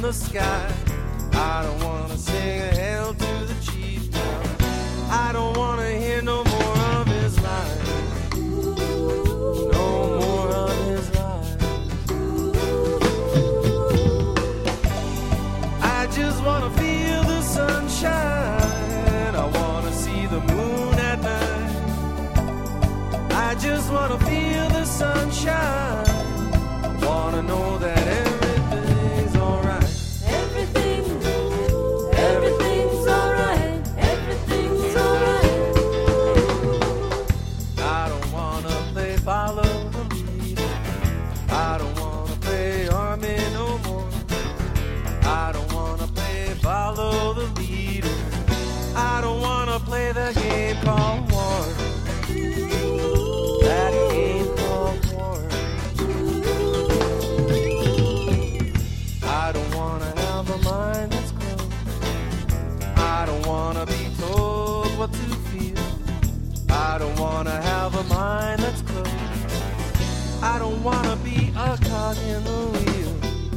the sky. I don't wanna sing a hail to the chief now. I don't wanna hear no more of his lies. No more of his lies. I just wanna feel the sunshine. I wanna see the moon at night. I just wanna feel the sunshine. I wanna know that everything's alright. Everything's alright. Everything's alright. I don't wanna play follow the leader. I don't wanna play army no more. I don't wanna play follow the leader. I don't wanna play the game called war. That game called war. I don't wanna have a mind that's closed. I don't wanna be told what to feel. I don't wanna have a mind that's closed. I don't wanna be a cog in the wheel.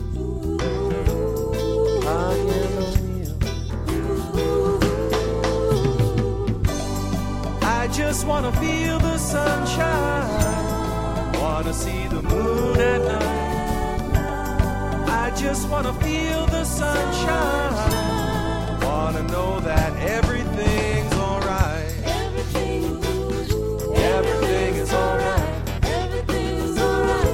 Cog in the wheel. I just wanna feel the sunshine. Wanna see the moon at night. I just wanna feel the sunshine. Wanna know that everything's alright. Everything is alright. Everything's alright.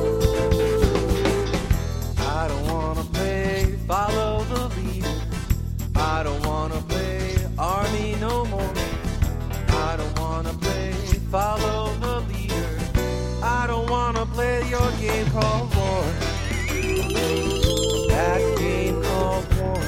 I don't wanna play follow the leader. I don't wanna play army no more. I don't wanna play follow the leader. I don't wanna play your game called war. That game called war.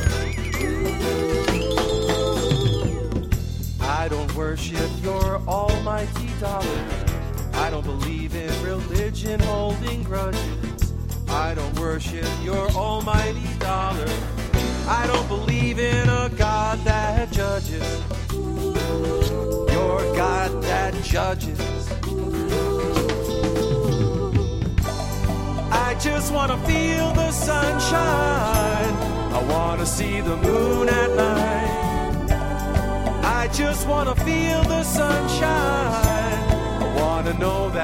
I don't worship your almighty dollar. I don't believe in religion holding grudges. I don't worship your almighty dollar. I don't believe in a God that judges. Your God that judges. I just wanna feel the sunshine. I wanna see the moon at night. I just wanna feel the sunshine. I wanna know